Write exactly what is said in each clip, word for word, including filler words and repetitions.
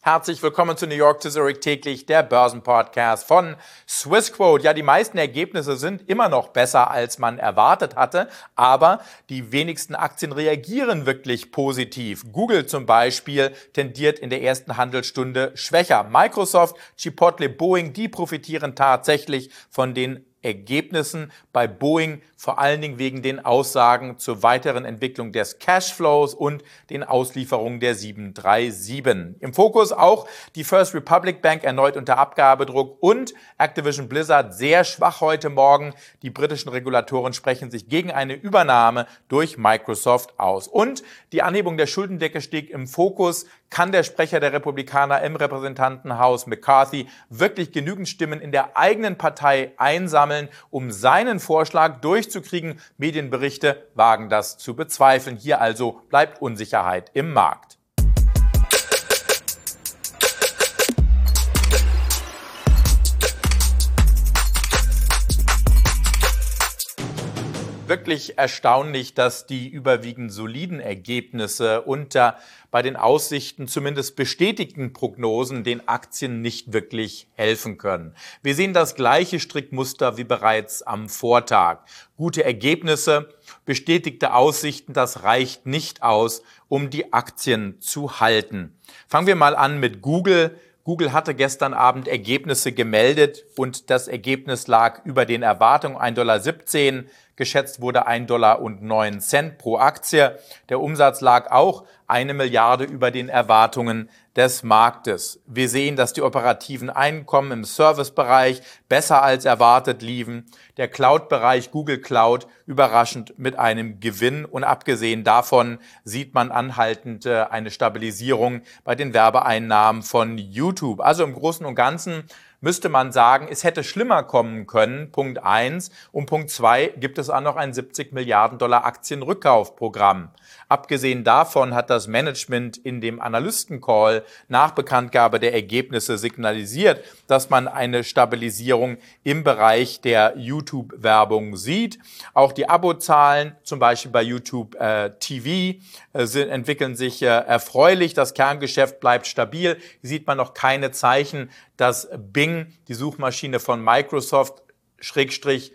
Herzlich willkommen zu New York to Zurich täglich, der Börsenpodcast von Swissquote. Ja, die meisten Ergebnisse sind immer noch besser, als man erwartet hatte, aber die wenigsten Aktien reagieren wirklich positiv. Google zum Beispiel tendiert in der ersten Handelsstunde schwächer. Microsoft, Chipotle, Boeing, die profitieren tatsächlich von den Ergebnissen bei Boeing, vor allen Dingen wegen den Aussagen zur weiteren Entwicklung des Cashflows und den Auslieferungen der sieben drei sieben. Im Fokus auch die First Republic Bank erneut unter Abgabedruck und Activision Blizzard sehr schwach heute Morgen. Die britischen Regulatoren sprechen sich gegen eine Übernahme durch Microsoft aus. Und die Anhebung der Schuldendecke steht im Fokus. Kann der Sprecher der Republikaner im Repräsentantenhaus McCarthy wirklich genügend Stimmen in der eigenen Partei einsammeln, um seinen Vorschlag durchzukriegen? Medienberichte wagen das zu bezweifeln. Hier also bleibt Unsicherheit im Markt. Wirklich erstaunlich, dass die überwiegend soliden Ergebnisse unter bei den Aussichten zumindest bestätigten Prognosen den Aktien nicht wirklich helfen können. Wir sehen das gleiche Strickmuster wie bereits am Vortag. Gute Ergebnisse, bestätigte Aussichten, das reicht nicht aus, um die Aktien zu halten. Fangen wir mal an mit Google. Google hatte gestern Abend Ergebnisse gemeldet und das Ergebnis lag über den Erwartungen ein Komma siebzehn Dollar. Geschätzt wurde ein Dollar und neun Cent pro Aktie. Der Umsatz lag auch eine Milliarde über den Erwartungen des Marktes. Wir sehen, dass die operativen Einkommen im Servicebereich besser als erwartet liefen. Der Cloud-Bereich Google Cloud überraschend mit einem Gewinn. Und abgesehen davon sieht man anhaltend eine Stabilisierung bei den Werbeeinnahmen von YouTube. Also im Großen und Ganzen müsste man sagen, es hätte schlimmer kommen können, Punkt eins. Und Punkt zwei, gibt es auch noch ein siebzig Milliarden Dollar Aktienrückkaufprogramm. Abgesehen davon hat das Management in dem Analystencall nach Bekanntgabe der Ergebnisse signalisiert, dass man eine Stabilisierung im Bereich der YouTube-Werbung sieht. Auch die Abozahlen, zum Beispiel bei YouTube äh, T V, äh, sind, entwickeln sich äh, erfreulich. Das Kerngeschäft bleibt stabil. Hier sieht man noch keine Zeichen, dass Bing, die Suchmaschine von Microsoft, Schrägstrich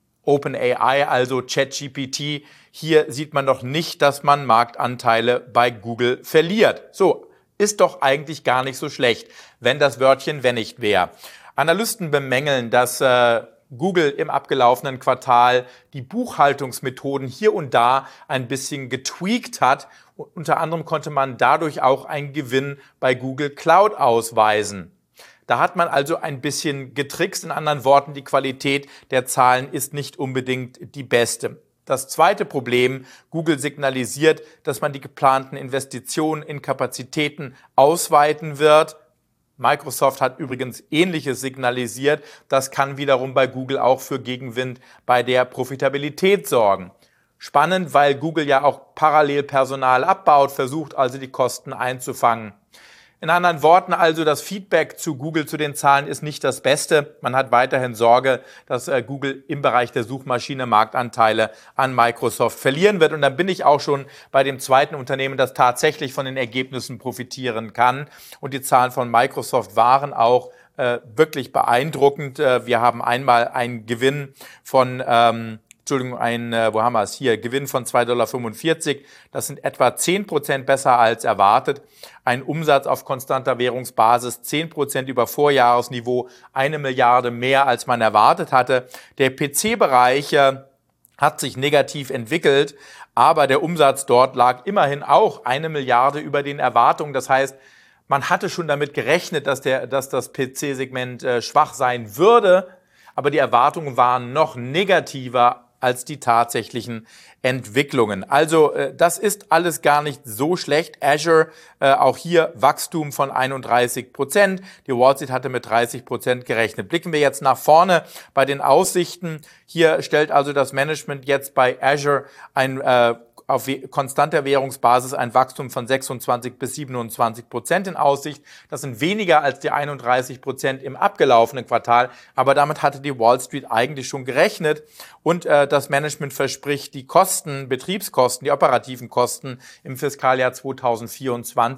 OpenAI, also ChatGPT, hier sieht man noch nicht, dass man Marktanteile bei Google verliert. So, ist doch eigentlich gar nicht so schlecht, wenn das Wörtchen wenn nicht wäre. Analysten bemängeln, dass äh, Google im abgelaufenen Quartal die Buchhaltungsmethoden hier und da ein bisschen getweakt hat. Unter anderem konnte man dadurch auch einen Gewinn bei Google Cloud ausweisen. Da hat man also ein bisschen getrickst. In anderen Worten, die Qualität der Zahlen ist nicht unbedingt die beste. Das zweite Problem, Google signalisiert, dass man die geplanten Investitionen in Kapazitäten ausweiten wird. Microsoft hat übrigens Ähnliches signalisiert. Das kann wiederum bei Google auch für Gegenwind bei der Profitabilität sorgen. Spannend, weil Google ja auch parallel Personal abbaut, versucht also die Kosten einzufangen. In anderen Worten also, das Feedback zu Google zu den Zahlen ist nicht das Beste. Man hat weiterhin Sorge, dass äh, Google im Bereich der Suchmaschine Marktanteile an Microsoft verlieren wird. Und dann bin ich auch schon bei dem zweiten Unternehmen, das tatsächlich von den Ergebnissen profitieren kann. Und die Zahlen von Microsoft waren auch äh, wirklich beeindruckend. Äh, wir haben einmal einen Gewinn von ähm, Entschuldigung, ein, äh, wo haben wir es hier? Gewinn von zwei Komma fünfundvierzig Dollar. Das sind etwa zehn Prozent besser als erwartet. Ein Umsatz auf konstanter Währungsbasis zehn Prozent über Vorjahresniveau, eine Milliarde mehr als man erwartet hatte. Der P C-Bereich äh, hat sich negativ entwickelt, aber der Umsatz dort lag immerhin auch eine Milliarde über den Erwartungen. Das heißt, man hatte schon damit gerechnet, dass, der, dass das P C-Segment äh, schwach sein würde, aber die Erwartungen waren noch negativer als die tatsächlichen Entwicklungen. Also äh, das ist alles gar nicht so schlecht. Azure, äh, auch hier Wachstum von einunddreißig Prozent. Die Wall Street hatte mit dreißig Prozent gerechnet. Blicken wir jetzt nach vorne bei den Aussichten. Hier stellt also das Management jetzt bei Azure ein äh, auf konstanter Währungsbasis ein Wachstum von sechsundzwanzig bis siebenundzwanzig Prozent in Aussicht. Das sind weniger als die einunddreißig Prozent im abgelaufenen Quartal, aber damit hatte die Wall Street eigentlich schon gerechnet und äh, das Management verspricht, die Kosten, Betriebskosten, die operativen Kosten im Fiskaljahr zweitausendvierundzwanzig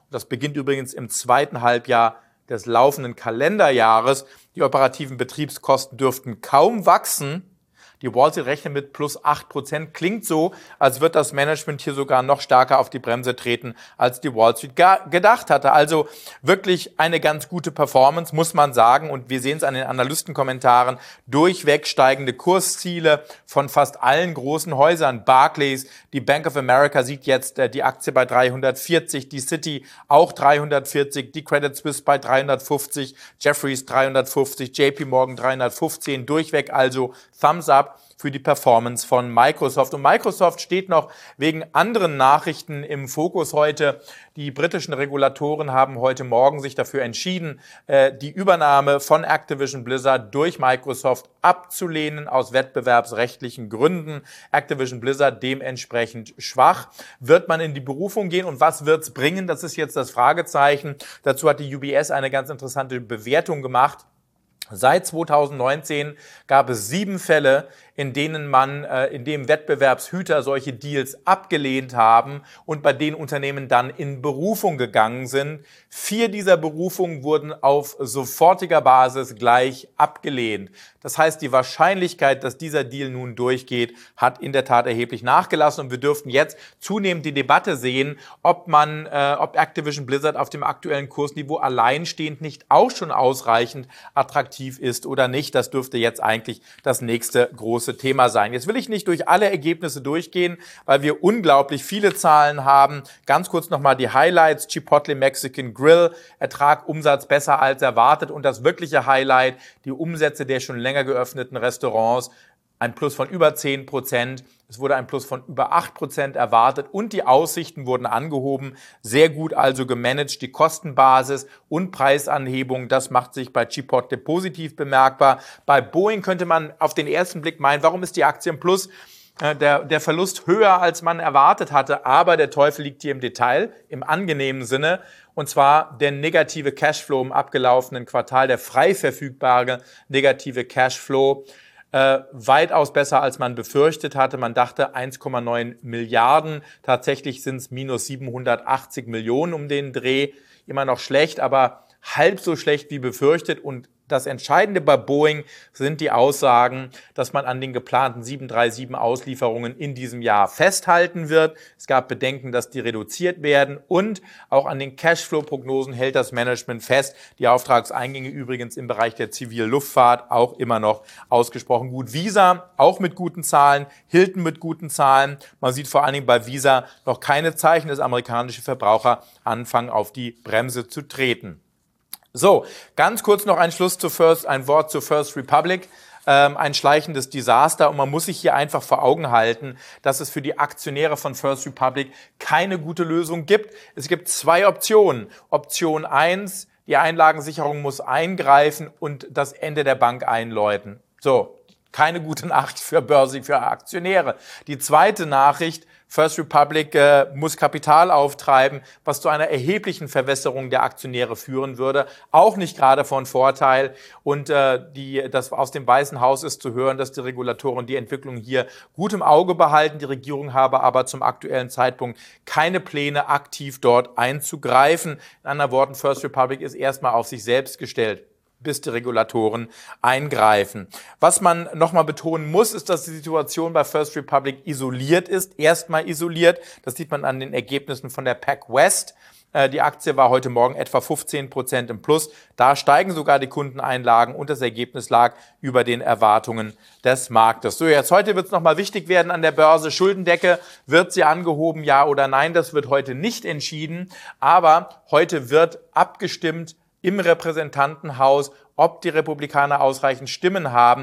Das beginnt übrigens im zweiten Halbjahr des laufenden Kalenderjahres. Die operativen Betriebskosten dürften kaum wachsen. Die Wall Street rechnet mit plus acht Prozent. Klingt so, als wird das Management hier sogar noch stärker auf die Bremse treten, als die Wall Street gedacht hatte. Also wirklich eine ganz gute Performance, muss man sagen. Und wir sehen es an den Analystenkommentaren. Durchweg steigende Kursziele von fast allen großen Häusern. Barclays, die Bank of America sieht jetzt die Aktie bei dreihundertvierzig, die Citi auch dreihundertvierzig, die Credit Suisse bei dreihundertfünfzig, Jefferies dreihundertfünfzig, J P Morgan dreihundertfünfzehn. Durchweg also Thumbs up für die Performance von Microsoft. Und Microsoft steht noch wegen anderen Nachrichten im Fokus heute. Die britischen Regulatoren haben heute Morgen sich dafür entschieden, die Übernahme von Activision Blizzard durch Microsoft abzulehnen aus wettbewerbsrechtlichen Gründen. Activision Blizzard dementsprechend schwach. Wird man in die Berufung gehen und was wird's bringen? Das ist jetzt das Fragezeichen. Dazu hat die U B S eine ganz interessante Bewertung gemacht. Seit zweitausendneunzehn gab es sieben Fälle, in denen man, äh, in dem Wettbewerbshüter solche Deals abgelehnt haben und bei denen Unternehmen dann in Berufung gegangen sind. Vier dieser Berufungen wurden auf sofortiger Basis gleich abgelehnt. Das heißt, die Wahrscheinlichkeit, dass dieser Deal nun durchgeht, hat in der Tat erheblich nachgelassen und wir dürften jetzt zunehmend die Debatte sehen, ob man, äh, ob Activision Blizzard auf dem aktuellen Kursniveau alleinstehend nicht auch schon ausreichend attraktiv ist oder nicht. Das dürfte jetzt eigentlich das nächste große Thema sein. Jetzt will ich nicht durch alle Ergebnisse durchgehen, weil wir unglaublich viele Zahlen haben. Ganz kurz nochmal die Highlights. Chipotle Mexican Grill, Ertrag, Umsatz besser als erwartet und das wirkliche Highlight, die Umsätze der schon länger geöffneten Restaurants, ein Plus von über zehn Prozent. Es wurde ein Plus von über acht Prozent erwartet und die Aussichten wurden angehoben. Sehr gut also gemanagt. Die Kostenbasis und Preisanhebung, das macht sich bei Chipotle positiv bemerkbar. Bei Boeing könnte man auf den ersten Blick meinen, warum ist die Aktie im Plus? Der, der Verlust höher, als man erwartet hatte. Aber der Teufel liegt hier im Detail, im angenehmen Sinne. Und zwar der negative Cashflow im abgelaufenen Quartal, der frei verfügbare negative Cashflow. Äh, weitaus besser, als man befürchtet hatte. Man dachte eins Komma neun Milliarden. Tatsächlich sind es minus siebenhundertachtzig Millionen um den Dreh. Immer noch schlecht, aber halb so schlecht wie befürchtet. Und das Entscheidende bei Boeing sind die Aussagen, dass man an den geplanten sieben drei sieben Auslieferungen in diesem Jahr festhalten wird. Es gab Bedenken, dass die reduziert werden und auch an den Cashflow-Prognosen hält das Management fest. Die Auftragseingänge übrigens im Bereich der Zivilluftfahrt auch immer noch ausgesprochen gut. Visa auch mit guten Zahlen, Hilton mit guten Zahlen. Man sieht vor allen Dingen bei Visa noch keine Zeichen, dass amerikanische Verbraucher anfangen, auf die Bremse zu treten. So, ganz kurz noch ein Schluss zu First, ein Wort zu First Republic. Ähm, ein schleichendes Desaster und man muss sich hier einfach vor Augen halten, dass es für die Aktionäre von First Republic keine gute Lösung gibt. Es gibt zwei Optionen. Option eins, die Einlagensicherung muss eingreifen und das Ende der Bank einläuten. So, keine gute Nachricht für Börse, für Aktionäre. Die zweite Nachricht, First Republic äh, muss Kapital auftreiben, was zu einer erheblichen Verwässerung der Aktionäre führen würde. Auch nicht gerade von Vorteil. Und äh, die, das aus dem Weißen Haus ist zu hören, dass die Regulatoren die Entwicklung hier gut im Auge behalten. Die Regierung habe aber zum aktuellen Zeitpunkt keine Pläne, aktiv dort einzugreifen. In anderen Worten, First Republic ist erstmal auf sich selbst gestellt, bis die Regulatoren eingreifen. Was man nochmal betonen muss, ist, dass die Situation bei First Republic isoliert ist, erstmal isoliert. Das sieht man an den Ergebnissen von der PacWest. Die Aktie war heute Morgen etwa fünfzehn Prozent im Plus. Da steigen sogar die Kundeneinlagen und das Ergebnis lag über den Erwartungen des Marktes. So, jetzt heute wird es nochmal wichtig werden an der Börse. Schuldendecke, wird sie angehoben, ja oder nein? Das wird heute nicht entschieden. Aber heute wird abgestimmt im Repräsentantenhaus, ob die Republikaner ausreichend Stimmen haben,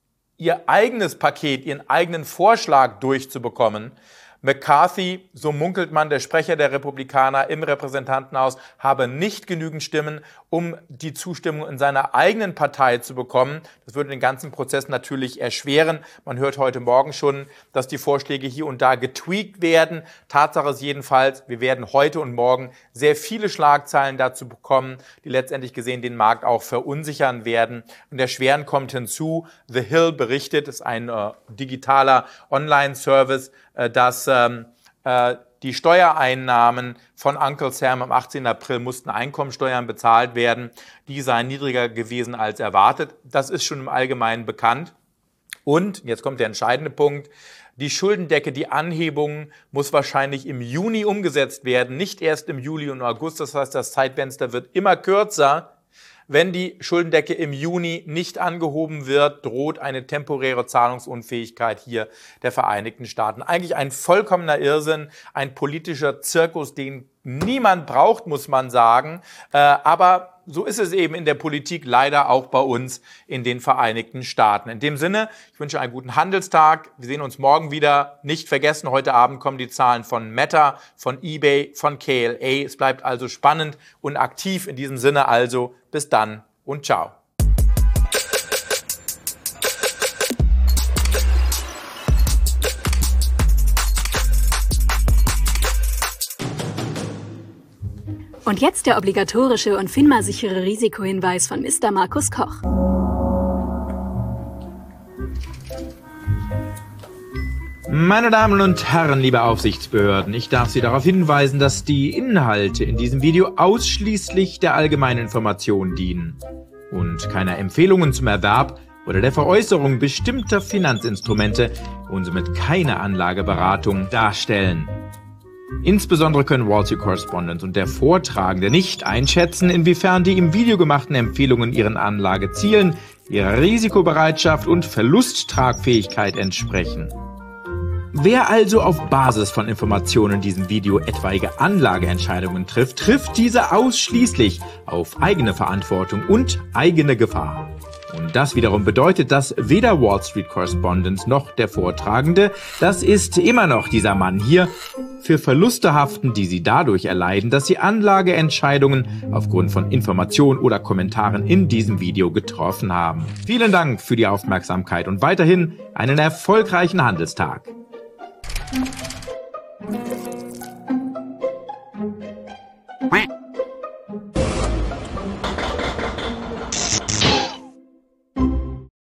ihr eigenes Paket, ihren eigenen Vorschlag durchzubekommen. McCarthy, so munkelt man, der Sprecher der Republikaner im Repräsentantenhaus, habe nicht genügend Stimmen, um die Zustimmung in seiner eigenen Partei zu bekommen. Das würde den ganzen Prozess natürlich erschweren. Man hört heute Morgen schon, dass die Vorschläge hier und da getweakt werden. Tatsache ist jedenfalls, wir werden heute und morgen sehr viele Schlagzeilen dazu bekommen, die letztendlich gesehen den Markt auch verunsichern werden. Und der Schweren kommt hinzu. The Hill berichtet, das ist ein äh, digitaler Online-Service, äh, dass ähm, äh, die Steuereinnahmen von Uncle Sam am achtzehnten April mussten Einkommensteuern bezahlt werden. Die seien niedriger gewesen als erwartet. Das ist schon im Allgemeinen bekannt. Und, jetzt kommt der entscheidende Punkt, die Schuldendecke, die Anhebung muss wahrscheinlich im Juni umgesetzt werden, nicht erst im Juli und August. Das heißt, das Zeitfenster wird immer kürzer. Wenn die Schuldendecke im Juni nicht angehoben wird, droht eine temporäre Zahlungsunfähigkeit hier der Vereinigten Staaten. Eigentlich ein vollkommener Irrsinn, ein politischer Zirkus, den niemand braucht, muss man sagen. Aber so ist es eben in der Politik, leider auch bei uns in den Vereinigten Staaten. In dem Sinne, ich wünsche einen guten Handelstag. Wir sehen uns morgen wieder. Nicht vergessen, heute Abend kommen die Zahlen von Meta, von eBay, von K L A. Es bleibt also spannend und aktiv. In diesem Sinne also, bis dann und ciao. Und jetzt der obligatorische und FINMA-sichere Risikohinweis von Mister Markus Koch. Meine Damen und Herren, liebe Aufsichtsbehörden, ich darf Sie darauf hinweisen, dass die Inhalte in diesem Video ausschließlich der allgemeinen Information dienen und keiner Empfehlungen zum Erwerb oder der Veräußerung bestimmter Finanzinstrumente und somit keine Anlageberatung darstellen. Insbesondere können Wall Street Correspondent und der Vortragende nicht einschätzen, inwiefern die im Video gemachten Empfehlungen ihren Anlagezielen, ihrer Risikobereitschaft und Verlusttragfähigkeit entsprechen. Wer also auf Basis von Informationen in diesem Video etwaige Anlageentscheidungen trifft, trifft diese ausschließlich auf eigene Verantwortung und eigene Gefahr. Und das wiederum bedeutet, dass weder Wall Street Correspondent noch der Vortragende, das ist immer noch dieser Mann hier, für Verluste haften, die sie dadurch erleiden, dass sie Anlageentscheidungen aufgrund von Informationen oder Kommentaren in diesem Video getroffen haben. Vielen Dank für die Aufmerksamkeit und weiterhin einen erfolgreichen Handelstag.